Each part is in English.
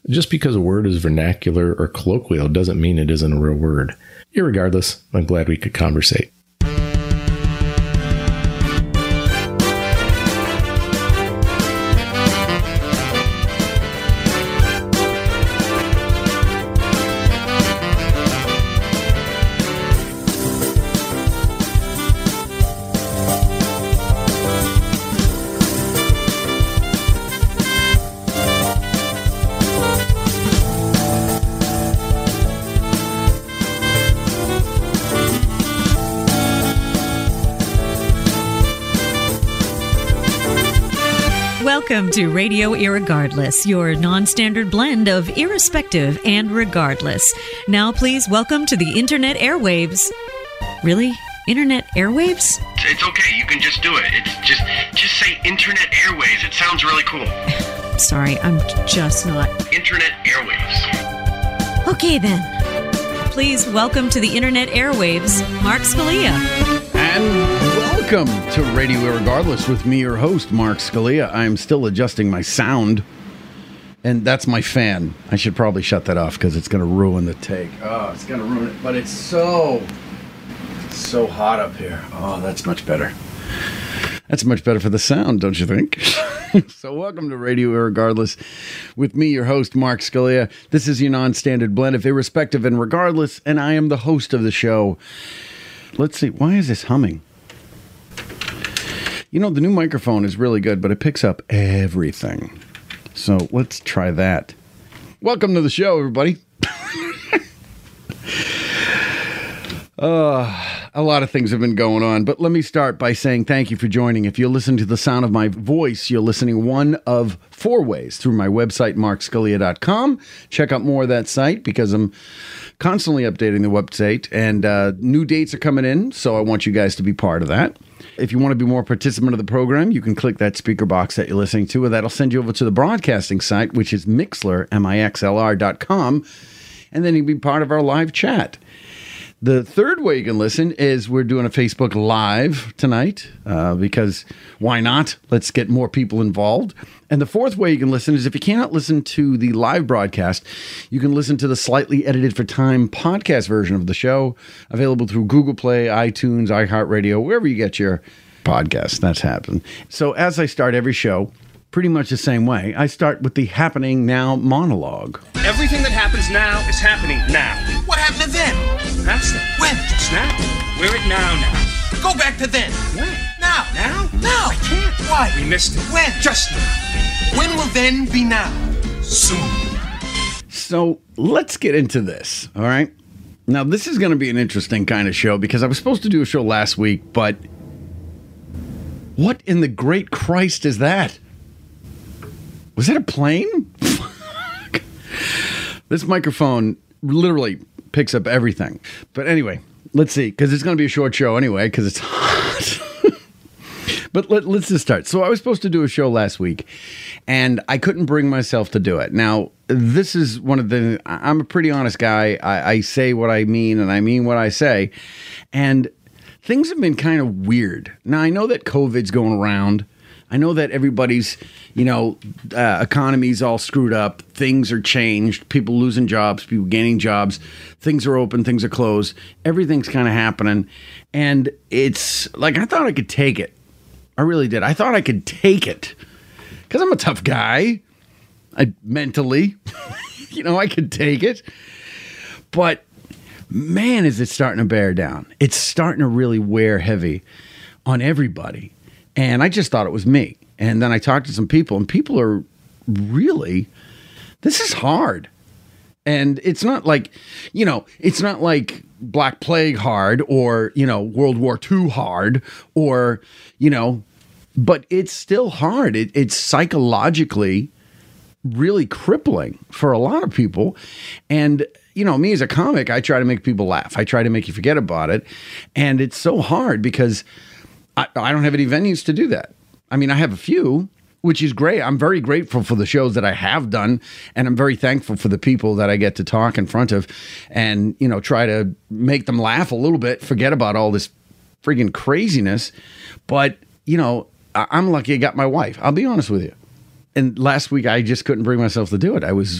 Just because a word is vernacular or colloquial doesn't mean it isn't a real word. Irregardless, I'm glad we could conversate. Welcome to Radio Irregardless, your non-standard blend of irrespective and regardless. Now please welcome to the Internet airwaves. Really? Internet airwaves? It's okay, you can just do it. It's just say Internet airwaves. It sounds really cool. Sorry, I'm just not. Internet airwaves. Okay then. Please welcome to the Internet airwaves, Mark Scalia. And welcome to Radio Irregardless with me, your host, Mark Scalia. I'm still adjusting my sound, and that's my fan. I should probably shut that off because it's going to ruin the take. Oh, it's going to ruin it, but it's so hot up here. Oh, that's much better. That's much better for the sound, don't you think? So welcome to Radio Irregardless with me, your host, Mark Scalia. This is your non-standard blend of irrespective and regardless, and I am the host of the show. Let's see. Why is this humming? You know, the new microphone is really good, but it picks up everything. So let's try that. Welcome to the show, everybody. A lot of things have been going on, but let me start by saying thank you for joining. If you listen to the sound of my voice, you're listening one of four ways: through my website, markscalia.com. Check out more of that site because I'm constantly updating the website, and new dates are coming in, so I want you guys to be part of that. If you want to be more participant of the program, you can click that speaker box that you're listening to, and that'll send you over to the broadcasting site, which is Mixlr, MIXLR.com, and then you can be part of our live chat. The third way you can listen is we're doing a Facebook Live tonight because why not? Let's get more people involved. And the fourth way you can listen is if you cannot listen to the live broadcast, you can listen to the slightly edited for time podcast version of the show, available through Google Play, iTunes, iHeartRadio, wherever you get your podcasts. That's happened. So as I start every show, pretty much the same way, I start with the happening now monologue. Everything that happens now is happening now. What happened to then? That's it. When? Just now. We're at now. Go back to then. When? Now. Now? Now. I can't. Why? We missed it. When? Just now. When will then be now? Soon. So let's get into this, all right? Now, this is going to be an interesting kind of show because I was supposed to do a show last week, but what in the great Christ is that? Was that a plane? This microphone literally picks up everything. But anyway, let's see, because it's going to be a short show anyway, because it's hot. But let's just start. So I was supposed to do a show last week, and I couldn't bring myself to do it. Now, this is one of the... I'm a pretty honest guy. I say what I mean, and I mean what I say. And things have been kind of weird. Now, I know that COVID's going around. I know that everybody's, economy's all screwed up. Things are changed. People losing jobs, people gaining jobs. Things are open, things are closed. Everything's kind of happening. And it's like, I thought I could take it. I really did. I thought I could take it because I'm a tough guy. Mentally, I could take it. But man, is it starting to bear down. It's starting to really wear heavy on everybody. And I just thought it was me. And then I talked to some people, and people are really, this is hard. And it's not like, it's not like Black Plague hard or, World War II hard or, but it's still hard. It's psychologically really crippling for a lot of people. And, me as a comic, I try to make people laugh. I try to make you forget about it. And it's so hard because I don't have any venues to do that. I mean, I have a few, which is great. I'm very grateful for the shows that I have done, and I'm very thankful for the people that I get to talk in front of and, try to make them laugh a little bit, forget about all this friggin' craziness. But, I'm lucky I got my wife. I'll be honest with you. And last week, I just couldn't bring myself to do it. I was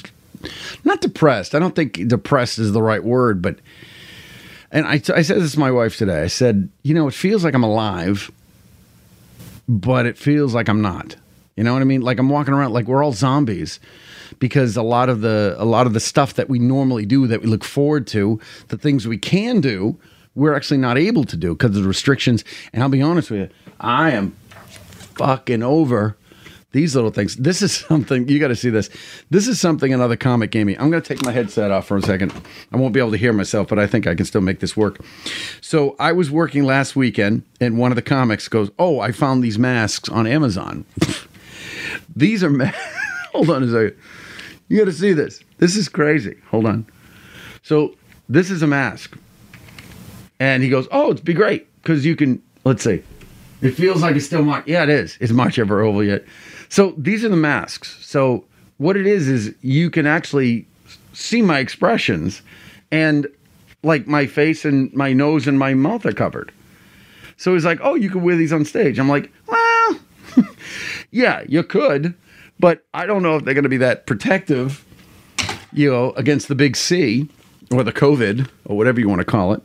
not depressed. I don't think depressed is the right word, but, and I said this to my wife today. I said, it feels like I'm alive, but it feels like I'm not. You know what I mean? Like I'm walking around like we're all zombies because a lot of the stuff that we normally do, that we look forward to, the things we can do, we're actually not able to do because of the restrictions. And I'll be honest with you, I am fucking over these little things. This is something, you got to see this. This is something another comic gave me. I'm going to take my headset off for a second. I won't be able to hear myself, but I think I can still make this work. So I was working last weekend and one of the comics goes, "Oh, I found these masks on Amazon." These are hold on a second. You got to see this. This is crazy. Hold on. So this is a mask. And he goes, "Oh, it'd be great because you can," let's see. It feels like it's still March. Yeah, it is. It's March ever over yet. So these are the masks. So what it is you can actually see my expressions and like my face and my nose and my mouth are covered. So he's like, "Oh, you could wear these on stage." I'm like, well, yeah, you could, but I don't know if they're going to be that protective, against the big C or the COVID or whatever you want to call it.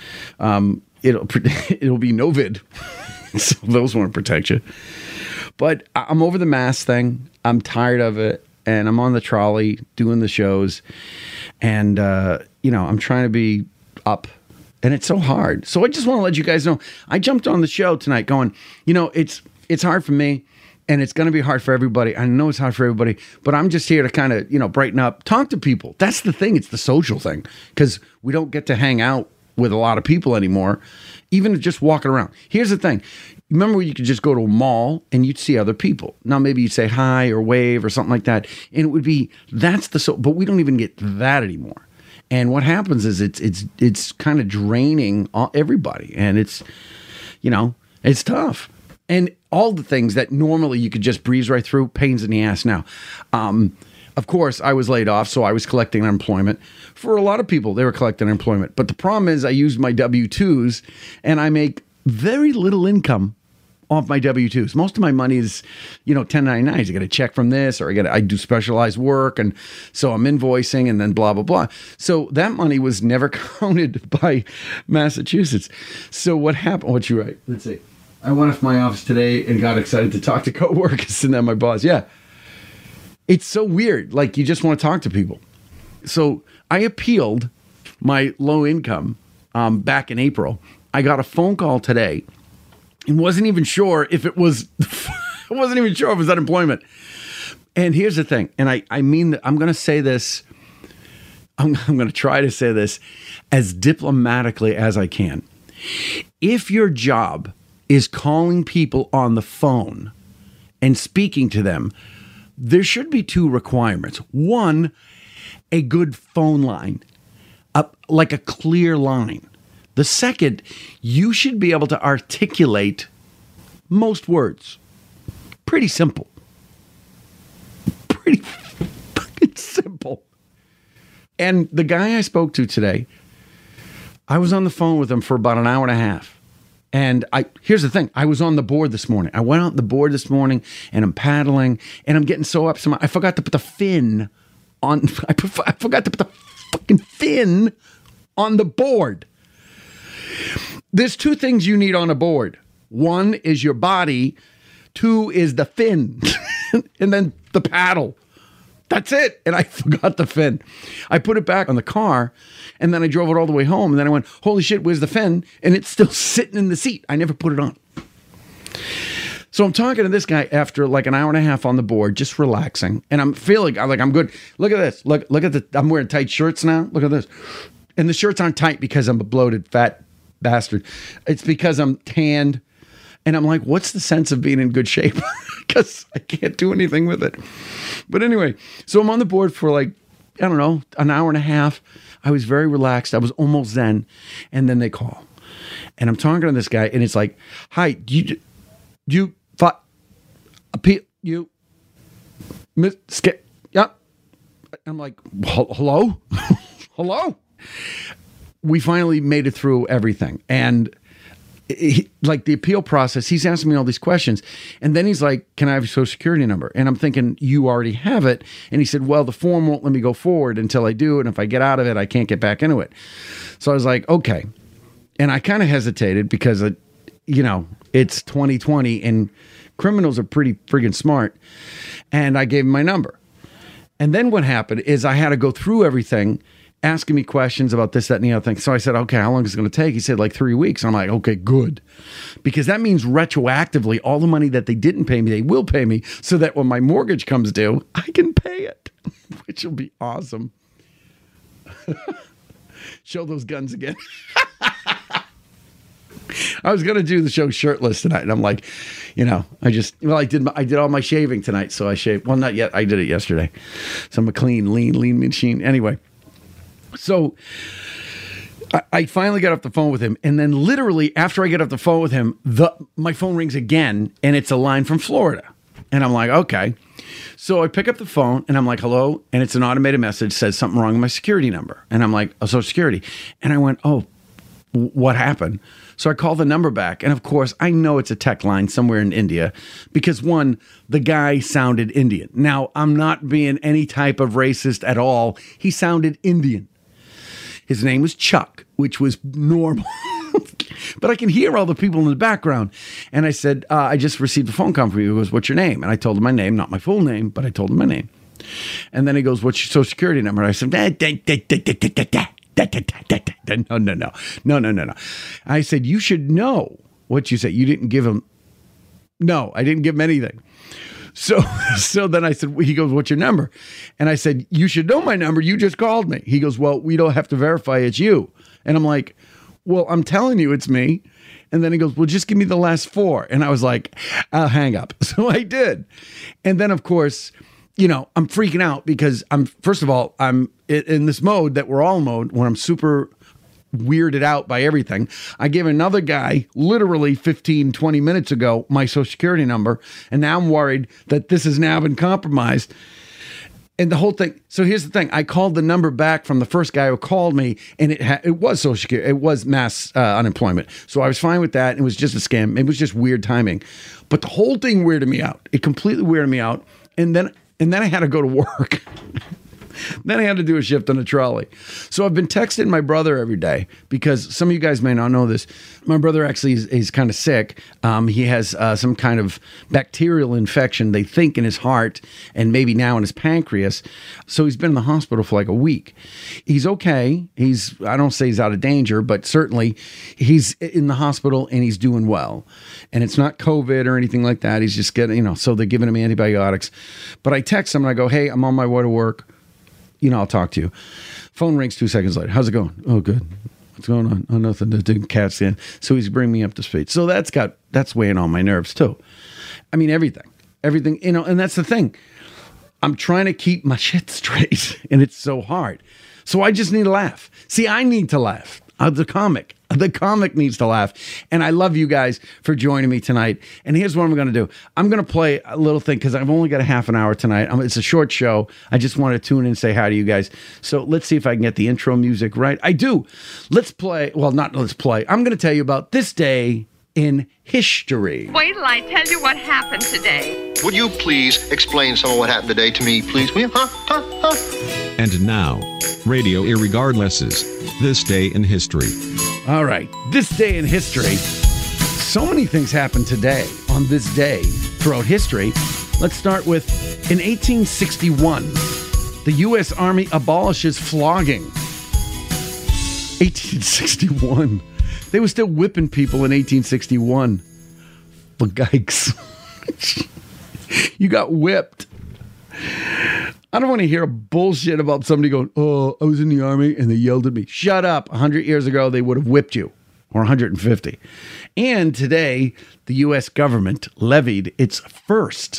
It'll be Novid. So those won't protect you. But I'm over the mask thing. I'm tired of it. And I'm on the trolley doing the shows. And, I'm trying to be up. And it's so hard. So I just want to let you guys know. I jumped on the show tonight going, it's hard for me. And it's going to be hard for everybody. I know it's hard for everybody. But I'm just here to kind of, brighten up. Talk to people. That's the thing. It's the social thing. Because we don't get to hang out with a lot of people anymore, even just walking around. Here's the thing. Remember you could just go to a mall and you'd see other people. Now maybe you'd say hi or wave or something like that. And it would be, but we don't even get that anymore. And what happens is it's kind of draining everybody. And it's tough. And all the things that normally you could just breeze right through, pains in the ass now. Of course, I was laid off, so I was collecting unemployment. For a lot of people, they were collecting unemployment. But the problem is I used my W-2s, and I make very little income off my W-2s. Most of my money is, 1099s. I get a check from this, or I do specialized work, and so I'm invoicing, and then blah, blah, blah. So that money was never counted by Massachusetts. So what happened? What you write? Let's see. I went off my office today and got excited to talk to coworkers, and then my boss, yeah. It's so weird. Like, you just want to talk to people. So I appealed my low income back in April. I got a phone call today and wasn't even sure if it was, I wasn't even sure if it was unemployment. And here's the thing. And I mean, that I'm going to say this. I'm going to try to say this as diplomatically as I can. If your job is calling people on the phone and speaking to them, there should be two requirements. One, a good phone line, like a clear line. The second, you should be able to articulate most words. Pretty simple. Pretty fucking simple. And the guy I spoke to today, I was on the phone with him for about an hour and a half. And here's the thing. I was on the board this morning. I went out the board this morning and I'm paddling and I'm getting so upset. I forgot to put the fin on. I forgot to put the fucking fin on the board. There's two things you need on a board. One is your body. Two is the fin. And then the paddle. That's it. And I forgot the fin. I put it back on the car and then I drove it all the way home. And then I went, holy shit, where's the fin? And it's still sitting in the seat. I never put it on. So I'm talking to this guy after like an hour and a half on the board, just relaxing. And I'm feeling like I'm good. Look at this. Look at I'm wearing tight shirts now. Look at this. And the shirts aren't tight because I'm a bloated fat bastard. It's because I'm tanned. And I'm like, what's the sense of being in good shape? Because I can't do anything with it. But anyway, so I'm on the board for like, I don't know, an hour and a half. I was very relaxed. I was almost zen. And then they call. And I'm talking to this guy, and it's like, hi, yeah. I'm like, hello? Hello? We finally made it through everything. And like the appeal process, he's asking me all these questions. And then he's like, can I have your social security number? And I'm thinking, you already have it. And he said, well, the form won't let me go forward until I do. And if I get out of it, I can't get back into it. So I was like, okay. And I kind of hesitated because, it's 2020 and criminals are pretty friggin' smart. And I gave him my number. And then what happened is I had to go through everything, asking me questions about this, that, and the other thing. So I said, okay, how long is it going to take? He said, like 3 weeks. I'm like, okay, good. Because that means retroactively, all the money that they didn't pay me, they will pay me so that when my mortgage comes due, I can pay it, which will be awesome. Show those guns again. I was going to do the show shirtless tonight. And I'm like, I did all my shaving tonight. So I shaved. Well, not yet. I did it yesterday. So I'm a clean, lean machine. Anyway. So I finally got off the phone with him. And then literally after I get off the phone with him, my phone rings again and it's a line from Florida. And I'm like, okay. So I pick up the phone and I'm like, hello. And it's an automated message, says something wrong with my security number. And I'm like, oh, Social Security. And I went, oh, what happened? So I call the number back. And of course, I know it's a tech line somewhere in India because one, the guy sounded Indian. Now, I'm not being any type of racist at all. He sounded Indian. His name was Chuck, which was normal. But I can hear all the people in the background. And I said, I just received a phone call from you. He goes, what's your name? And I told him my name, not my full name, but I told him my name. And then he goes, what's your Social Security number? And I said, no. I said, you should know what you said. You didn't give him. No, I didn't give him anything. So then I said, he goes, what's your number? And I said, you should know my number. You just called me. He goes, well, we don't have to verify it's you. And I'm like, well, I'm telling you it's me. And then he goes, well, just give me the last four. And I was like, I'll hang up. So I did. And then, of course, I'm freaking out because first of all, I'm in this mode that we're all in mode when I'm super weirded out by everything. I gave another guy literally 15, 20 minutes ago my Social Security number. And now I'm worried that this has now been compromised. And the whole thing. So here's the thing. I called the number back from the first guy who called me, and it was Social Security. It was mass unemployment. So I was fine with that. It was just a scam. It was just weird timing. But the whole thing weirded me out. It completely weirded me out. And then I had to go to work. Then I had to do a shift on a trolley. So I've been texting my brother every day because some of you guys may not know this. My brother actually is kind of sick. He has some kind of bacterial infection, they think, in his heart and maybe now in his pancreas. So he's been in the hospital for like a week. He's okay. I don't say he's out of danger, but certainly he's in the hospital and he's doing well. And it's not COVID or anything like that. He's just getting, so they're giving him antibiotics. But I text him and I go, hey, I'm on my way to work. I'll talk to you. Phone rings 2 seconds later. How's it going? Oh, good. What's going on? Oh, nothing. The cat's in. So he's bringing me up to speed. So that's weighing on my nerves too. I mean, everything, and that's the thing. I'm trying to keep my shit straight and it's so hard. So I just need to laugh. See, I need to laugh. The comic needs to laugh. And I love you guys for joining me tonight. And here's what I'm going to do. I'm going to play a little thing because I've only got a half an hour tonight. It's a short show. I just want to tune in and say hi to you guys. So let's see if I can get the intro music right. I do. Let's play. Well, not let's play. I'm going to tell you about this day in history. Wait till I tell you what happened today. Would you please explain some of what happened today to me, please? Will you? And now, Radio Irregardless's This Day in History. All right, this day in history. So many things happened today on this day throughout history. Let's start with, in 1861, the U.S. Army abolishes flogging. 1861. They were still whipping people in 1861. For yikes. You got whipped. I don't want to hear bullshit about somebody going, oh, I was in the Army and they yelled at me. Shut up. 100 years ago, they would have whipped you. Or 150. And today, the U.S. government levied its first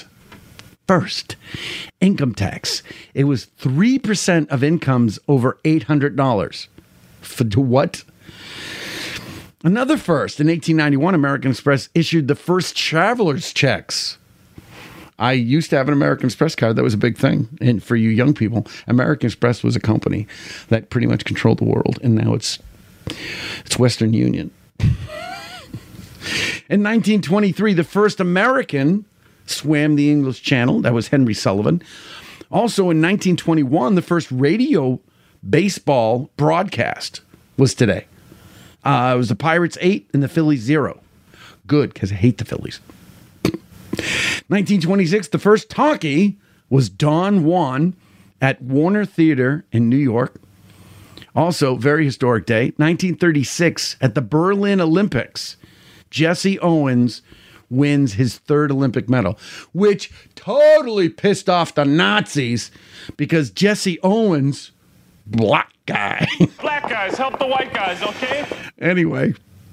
income tax. It was 3% of incomes over $800. For what? Another first. In 1891, American Express issued the first traveler's checks. I used to have an American Express card. That was a big thing. And for you young people, American Express was a company that pretty much controlled the world. And now it's Western Union. In 1923, the first American swam the English Channel. That was Henry Sullivan. Also in 1921, the first radio baseball broadcast was today. It was the Pirates 8 and the Phillies 0. Good, because I hate the Phillies. 1926, the first talkie was Don Juan at Warner Theater in New York. Also, very historic day. 1936, at the Berlin Olympics, Jesse Owens wins his third Olympic medal, which totally pissed off the Nazis because Jesse Owens, black guy. Black guys, help the white guys, okay? Anyway,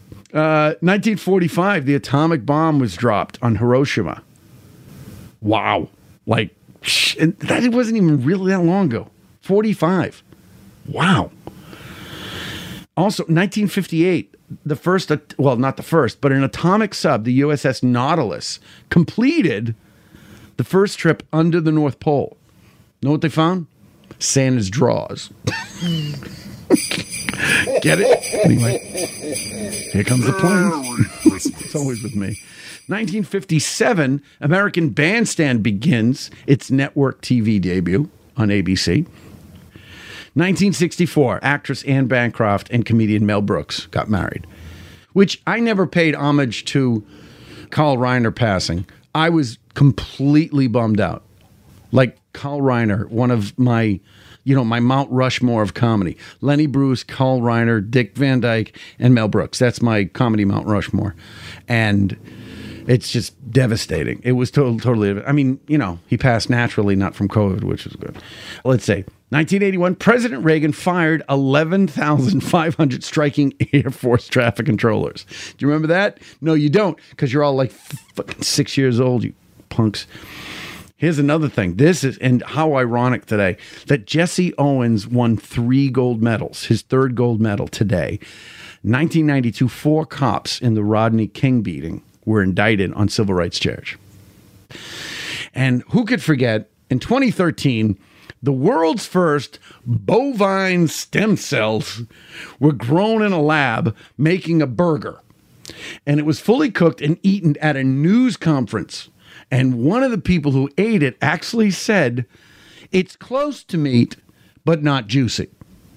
1945, the atomic bomb was dropped on Hiroshima. Wow. Like, that wasn't even really that long ago. 45. Wow. Also, 1958, the first, well, not the first, but an atomic sub, the USS Nautilus, completed the first trip under the North Pole. Know what they found? Santa's drawers. Get it? Anyway, here comes the plane. It's always with me. 1957, American Bandstand begins its network TV debut on ABC. 1964, actress Anne Bancroft and comedian Mel Brooks got married, which I never paid homage to Carl Reiner passing. I was completely bummed out. Like Carl Reiner, one of my, my Mount Rushmore of comedy. Lenny Bruce, Carl Reiner, Dick Van Dyke, and Mel Brooks. That's my comedy Mount Rushmore. And it's just devastating. It was totally, I mean, he passed naturally, not from COVID, which is good. Let's say 1981, President Reagan fired 11,500 striking Air Force traffic controllers. Do you remember that? No, you don't, because you're all like fucking 6 years old, you punks. Here's another thing. This is, and how ironic today, that Jesse Owens won 3 gold medals, his third gold medal today. 1992, 4 cops in the Rodney King beating were indicted on civil rights charge. And who could forget, in 2013, the world's first bovine stem cells were grown in a lab making a burger. And it was fully cooked and eaten at a news conference. And one of the people who ate it actually said, "It's close to meat, but not juicy."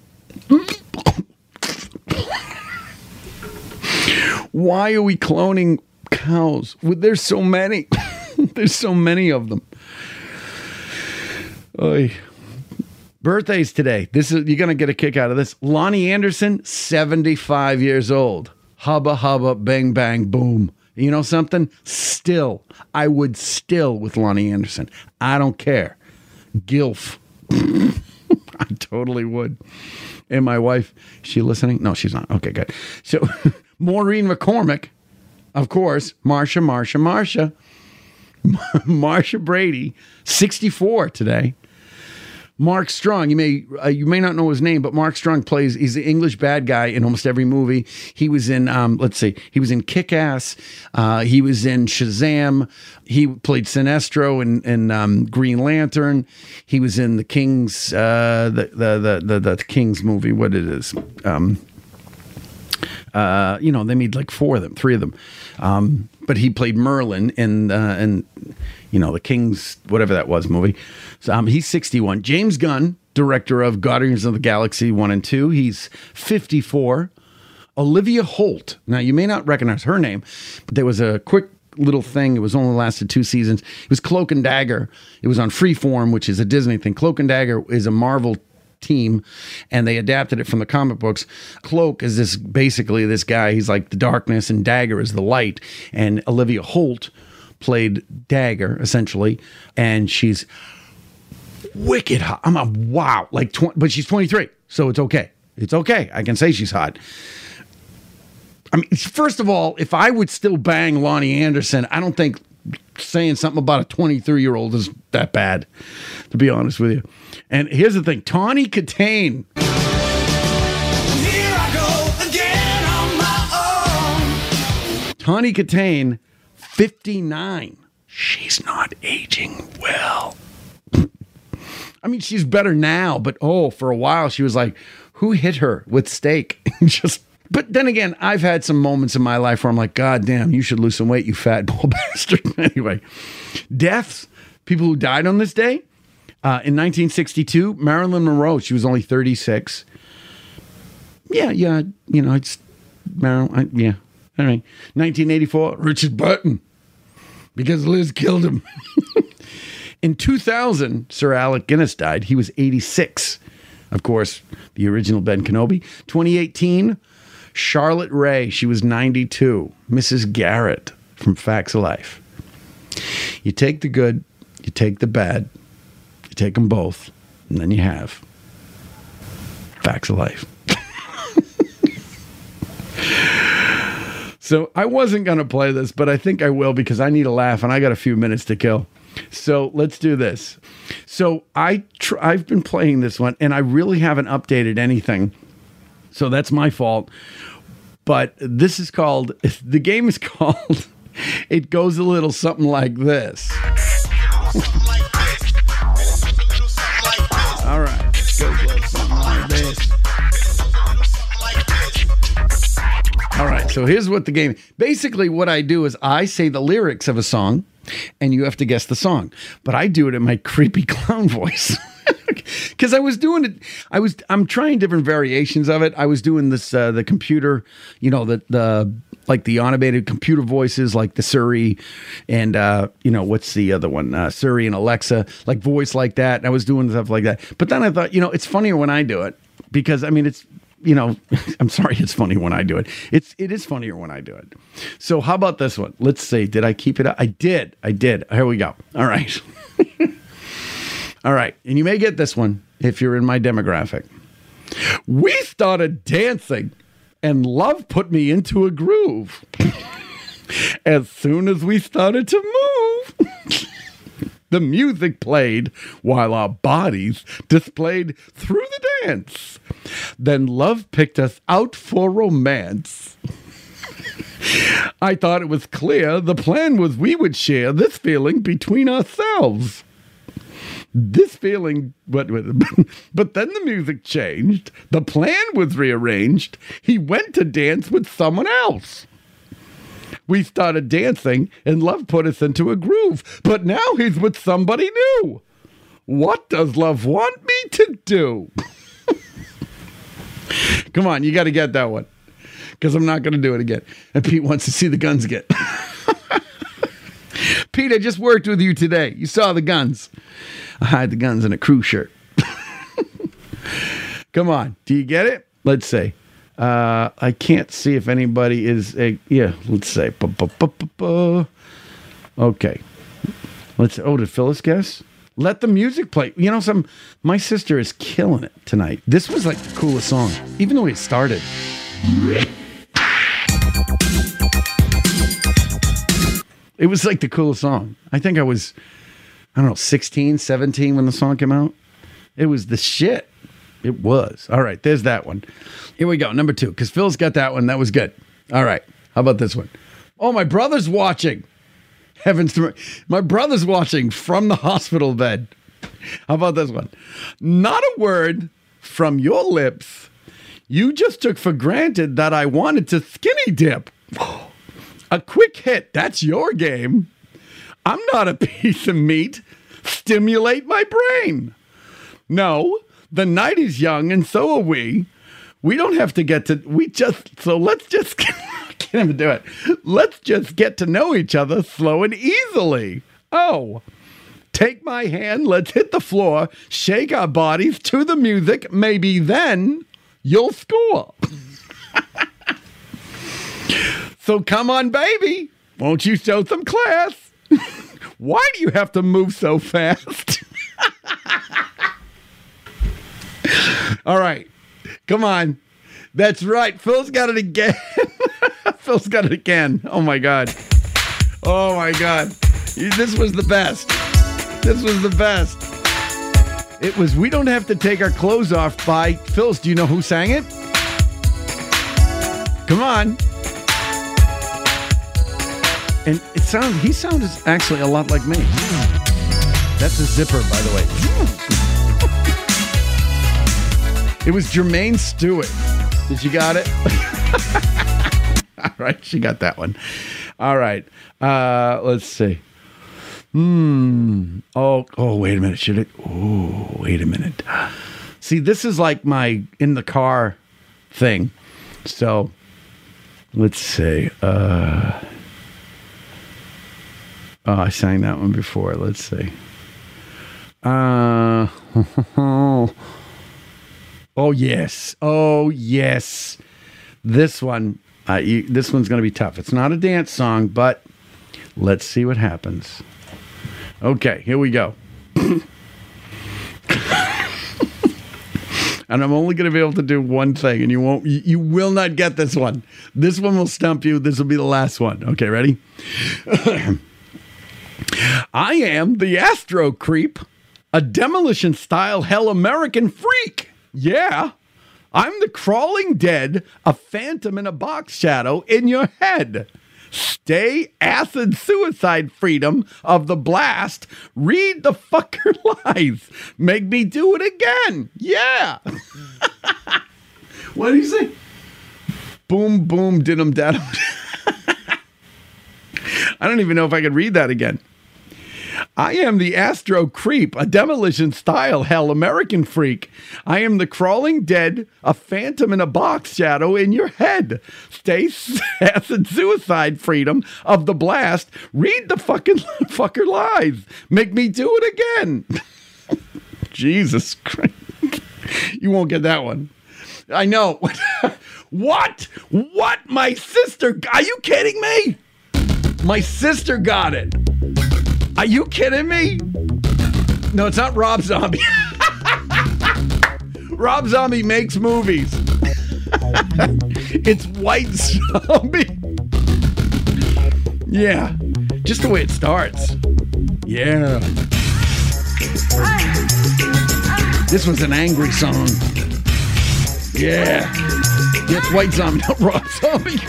Why are we cloning cows? There's so many. There's so many of them. Oy. Birthdays today. You're going to get a kick out of this. Lonnie Anderson, 75 years old. Hubba, hubba, bang, bang, boom. You know something? I would still with Lonnie Anderson. I don't care. Gilf. I totally would. And my wife, is she listening? No, she's not. Okay, good. So, Maureen McCormick, of course, Marsha. Marsha Brady, 64 today. Mark Strong, you may not know his name, but Mark Strong he's the English bad guy in almost every movie. He was in, he was in Kick-Ass. He was in Shazam. He played Sinestro in Green Lantern. He was in the King's, the King's movie, what it is. They made like 3 of them. But he played Merlin in the King's, whatever that was, movie. So he's 61. James Gunn, director of Guardians of the Galaxy 1 and 2. He's 54. Olivia Holt. Now, you may not recognize her name, but there was a quick little thing. It was only lasted 2 seasons. It was Cloak and Dagger. It was on Freeform, which is a Disney thing. Cloak and Dagger is a Marvel team, and they adapted it from the comic books. Cloak is basically this guy. He's like the darkness, and Dagger is the light. And Olivia Holt played Dagger, essentially, and she's wicked hot. I'm a wow, but she's 23, so it's okay. It's okay. I can say she's hot. I mean, first of all, if I would still bang Lonnie Anderson, I don't think saying something about a 23-year-old is that bad, to be honest with you. And here's the thing, Tawny Katane. Here I go again on my own. Tawny Katane, 59. She's not aging well. I mean, she's better now, but for a while she was like, who hit her with steak? Just But then again, I've had some moments in my life where I'm like, God damn, you should lose some weight, you fat bull bastard. Anyway, deaths, people who died on this day. In 1962, Marilyn Monroe, she was only 36. Yeah, it's Marilyn, yeah. All right. 1984, Richard Burton, because Liz killed him. In 2000, Sir Alec Guinness died. He was 86. Of course, the original Ben Kenobi. 2018, Charlotte Rae. She was 92. Mrs. Garrett from Facts of Life. You take the good, you take the bad, you take them both, and then you have Facts of Life. So I wasn't going to play this, but I think I will because I need a laugh and I got a few minutes to kill. So let's do this. So I've been playing this one and I really haven't updated anything. So that's my fault. But this is called, the game is called, it goes a little something like this. All right. It goes a little something like this. All right, so here's what the game... Basically, what I do is I say the lyrics of a song, and you have to guess the song. But I do it in my creepy clown voice. Because I was doing it... I'm trying different variations of it. I was doing this, the computer, you know, like the automated computer voices, like the Siri, and, what's the other one? Siri and Alexa, like voice like that. And I was doing stuff like that. But then I thought, it's funnier when I do it. Because, I mean, it's... I'm sorry, it's funny when I do it. It is funnier when I do it. So how about this one? Let's see. Did I keep it up? I did. Here we go. All right. All right. And you may get this one if you're in my demographic. We started dancing and love put me into a groove. As soon as we started to move, the music played while our bodies displayed through the dance. Then love picked us out for romance. I thought it was clear the plan was we would share this feeling between ourselves. This feeling, but then the music changed. The plan was rearranged. He went to dance with someone else. We started dancing and love put us into a groove, but now he's with somebody new. What does love want me to do? Come on, you got to get that one, because I'm not going to do it again. And Pete wants to see the guns again. Pete, I just worked with you today. You saw the guns. I hide the guns in a crew shirt. Come on, do you get it? Let's see. I can't see if anybody is let's say. Okay. Did Phyllis guess? Let the music play. My sister is killing it tonight. This was like the coolest song, even though it started. It was like the coolest song. I think I was, 16, 17 when the song came out. It was the shit. It was. All right, there's that one. Here we go, number 2, because Phil's got that one. That was good. All right, how about this one? Oh, my brother's watching. Heavens to me. My brother's watching from the hospital bed. How about this one? Not a word from your lips. You just took for granted that I wanted to skinny dip. A quick hit. That's your game. I'm not a piece of meat. Stimulate my brain. No, the night is young and so are we. We don't have to let's just, I can't even do it. Let's just get to know each other slow and easily. Oh, take my hand, let's hit the floor, shake our bodies to the music. Maybe then you'll score. So come on, baby. Won't you show some class? Why do you have to move so fast? All right. Come on. That's right. Phil's got it again. Phil's got it again. Oh, my God. Oh, my God. This was the best. This was the best. It was We Don't Have to Take Our Clothes Off by Phil's. Do you know who sang it? Come on. And he sounded actually a lot like me. That's a zipper, by the way. It was Jermaine Stewart. Did you got it? All right, she got that one. All right. Let's see. Oh, wait a minute. Should it? Oh, wait a minute. See, this is like my in the car thing. So, let's see. I sang that one before. Let's see. Oh, yes. Oh, yes. This one. This one's going to be tough. It's not a dance song, but let's see what happens. Okay, here we go. And I'm only going to be able to do one thing, and you will not get this one. This one will stump you. This will be the last one. Okay, ready? I am the Astro Creep, a demolition-style hell American freak. Yeah. I'm the crawling dead, a phantom in a box shadow in your head. Stay acid suicide freedom of the blast. Read the fucker lies. Make me do it again. Yeah. What do you say? Boom, boom, diddum, daddum. I don't even know if I could read that again. I am the Astro Creep, a demolition-style hell American freak. I am the crawling dead, a phantom in a box shadow in your head. Stay acid suicide freedom of the blast. Read the fucking fucker lies. Make me do it again. Jesus Christ. You won't get that one. I know. What? What? My sister? Are you kidding me? My sister got it. Are you kidding me? No, it's not Rob Zombie. Rob Zombie makes movies. It's White Zombie. Yeah, just the way it starts. Yeah. This was an angry song. Yeah. It's White Zombie, not Rob Zombie.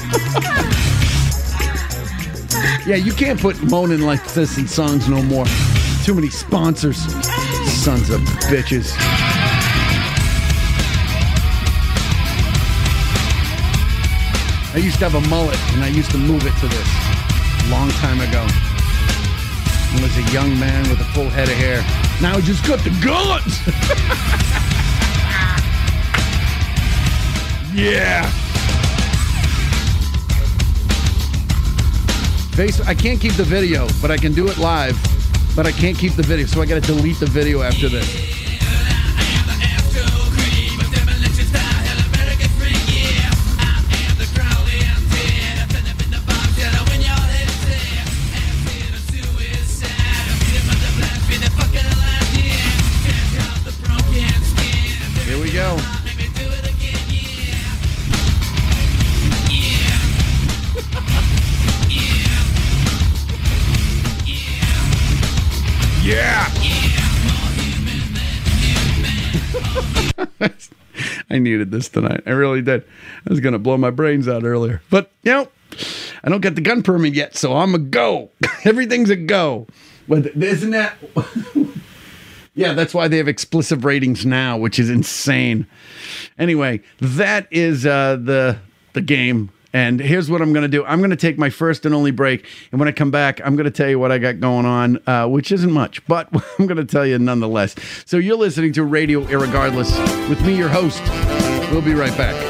Yeah, you can't put moaning like this in songs no more. Too many sponsors. Sons of bitches. I used to have a mullet, and I used to move it to this a long time ago. I was a young man with a full head of hair. Now I just got the guns. Yeah. I can't keep the video, but I can do it live. But I can't keep the video, so I got to delete the video after this. Here we go. Yeah! I needed this tonight. I really did. I was going to blow my brains out earlier. But, you know, I don't get the gun permit yet, so I'm a go. Everything's a go. But isn't that... Yeah, that's why they have explicit ratings now, which is insane. Anyway, that is the game. And here's what I'm going to do. I'm going to take my first and only break. And when I come back, I'm going to tell you what I got going on, which isn't much, but I'm going to tell you nonetheless. So you're listening to Radio Irregardless with me, your host. We'll be right back.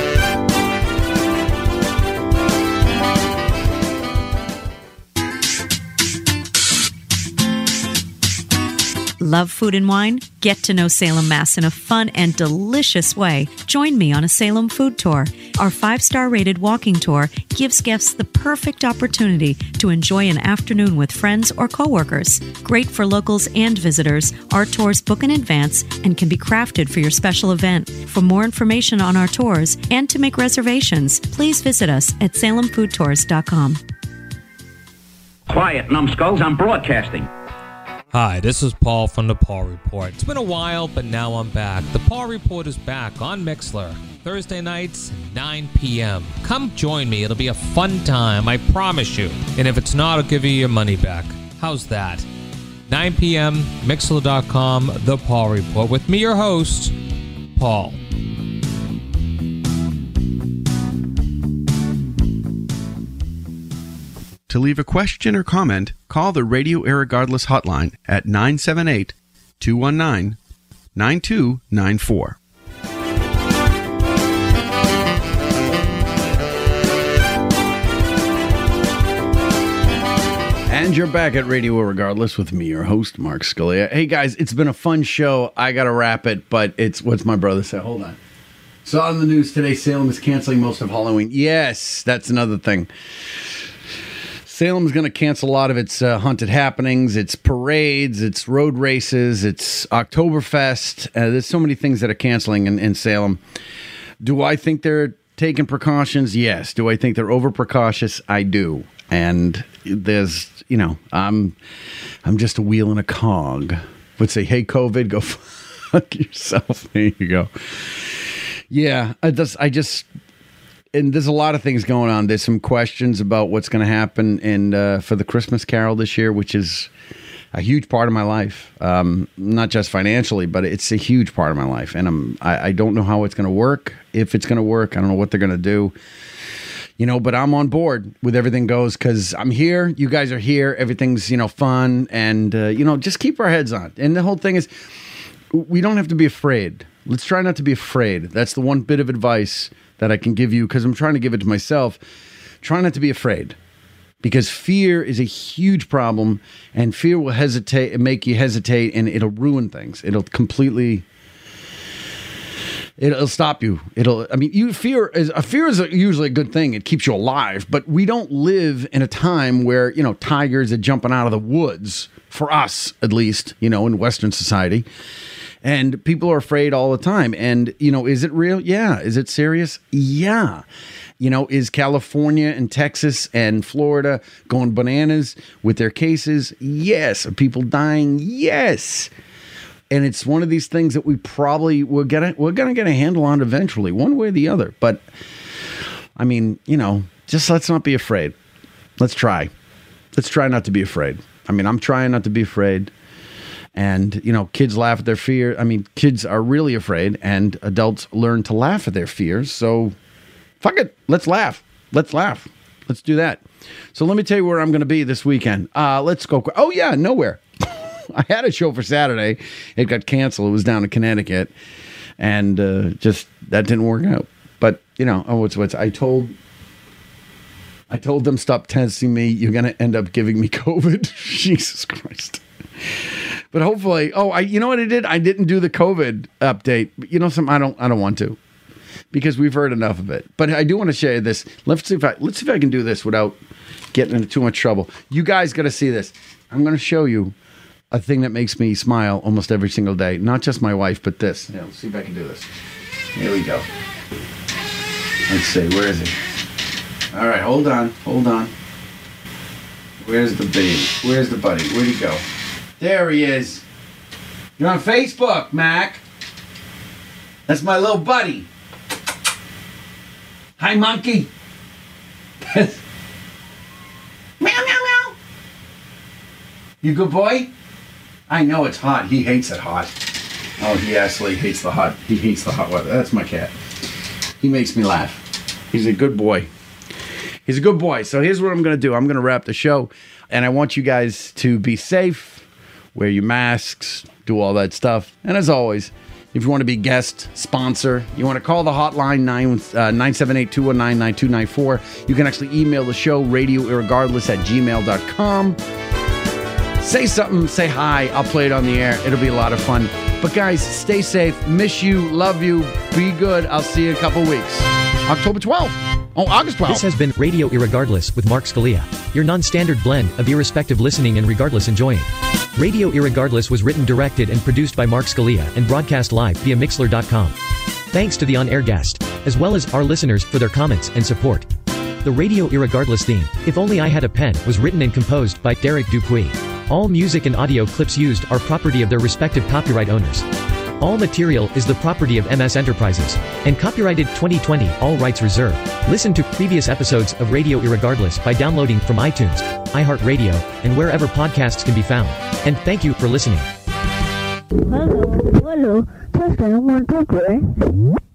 Love food and wine? Get to know Salem, Mass in a fun and delicious way. Join me on a Salem food tour. Our 5-star rated walking tour gives guests the perfect opportunity to enjoy an afternoon with friends or coworkers. Great for locals and visitors, our tours book in advance and can be crafted for your special event. For more information on our tours and to make reservations, please visit us at salemfoodtours.com. Quiet, numbskulls, I'm broadcasting. Hi, this is Paul from The Paul Report. It's been a while, but now I'm back. The Paul Report is back on Mixlr. Thursday nights, 9 p.m. Come join me. It'll be a fun time, I promise you. And if it's not, I'll give you your money back. How's that? 9 p.m., Mixlr.com, The Paul Report. With me, your host, Paul. To leave a question or comment, call the Radio Irregardless hotline at 978-219-9294. And you're back at Radio Irregardless with me, your host, Mark Scalia. Hey, guys, it's been a fun show. I got to wrap it, but it's what's my brother said. Hold on. Saw on the news today, Salem is canceling most of Halloween. Yes, that's another thing. Salem's going to cancel a lot of its haunted happenings, its parades, its road races, its Oktoberfest. There's so many things that are canceling in Salem. Do I think they're taking precautions? Yes. Do I think they're over precautious? I do. And there's, I'm just a wheel in a cog. Would say, hey, COVID, go fuck yourself. There you go. Yeah, and there's a lot of things going on. There's some questions about what's going to happen for the Christmas Carol this year, which is a huge part of my life. Not just financially, but it's a huge part of my life. And I don't know how it's going to work, if it's going to work. I don't know what they're going to do. But I'm on board with everything goes because I'm here. You guys are here. Everything's, fun. And, just keep our heads on. And the whole thing is we don't have to be afraid. Let's try not to be afraid. That's the one bit of advice that I can give you because I'm trying to give it to myself. Try not to be afraid because fear is a huge problem and fear will make you hesitate and it'll ruin things. It'll stop you. Fear is usually a good thing. It keeps you alive, but we don't live in a time where, tigers are jumping out of the woods for us, at least, in Western society. And people are afraid all the time. And, is it real? Yeah. Is it serious? Yeah. Is California and Texas and Florida going bananas with their cases? Yes. Are people dying? Yes. And it's one of these things that we're gonna get a handle on eventually, one way or the other. But just let's not be afraid. Let's try. Let's try not to be afraid. I'm trying not to be afraid. And, kids laugh at their fear. Kids are really afraid and adults learn to laugh at their fears. So fuck it. Let's laugh. Let's laugh. Let's do that. So let me tell you where I'm going to be this weekend. Let's go. Oh yeah, nowhere. I had a show for Saturday. It got canceled. It was down in Connecticut. And just that didn't work out. But, I told them stop testing me. You're going to end up giving me COVID. Jesus Christ. But hopefully, you know what I did? I didn't do the COVID update. But I don't want to because we've heard enough of it. But I do want to share this. Let's see if I can do this without getting into too much trouble. You guys got to see this. I'm going to show you a thing that makes me smile almost every single day. Not just my wife, but this. Yeah, let's see if I can do this. Here we go. Let's see. Where is it? All right, hold on. Where's the baby? Where's the buddy? Where'd he go? There he is. You're on Facebook, Mac. That's my little buddy. Hi, monkey. Meow, meow, meow. You good boy? I know it's hot. He hates it hot. Oh, he actually hates the hot. He hates the hot weather. That's my cat. He makes me laugh. He's a good boy. He's a good boy. So here's what I'm going to do. I'm going to wrap the show. And I want you guys to be safe. Wear your masks, do all that stuff. And as always, if you want to be guest, sponsor, you want to call the hotline, 978-219-9294. You can actually email the show, radioirregardless@gmail.com. Say something, say hi. I'll play it on the air. It'll be a lot of fun. But guys, stay safe. Miss you, love you, be good. I'll see you in a couple weeks. October 12th. Oh, August 12th. This has been Radio Irregardless with Mark Scalia, your non-standard blend of irrespective listening and regardless enjoying. Radio Irregardless was written, directed, and produced by Mark Scalia and broadcast live via Mixlr.com. Thanks to the on-air guest, as well as our listeners for their comments and support. The Radio Irregardless theme, If Only I Had a Pen, was written and composed by Derek Dupuis. All music and audio clips used are property of their respective copyright owners. All material is the property of MS Enterprises and copyrighted 2020, all rights reserved. Listen to previous episodes of Radio Irregardless by downloading from iTunes, iHeartRadio, and wherever podcasts can be found. And thank you for listening. Hello, testing 1, 2, 3.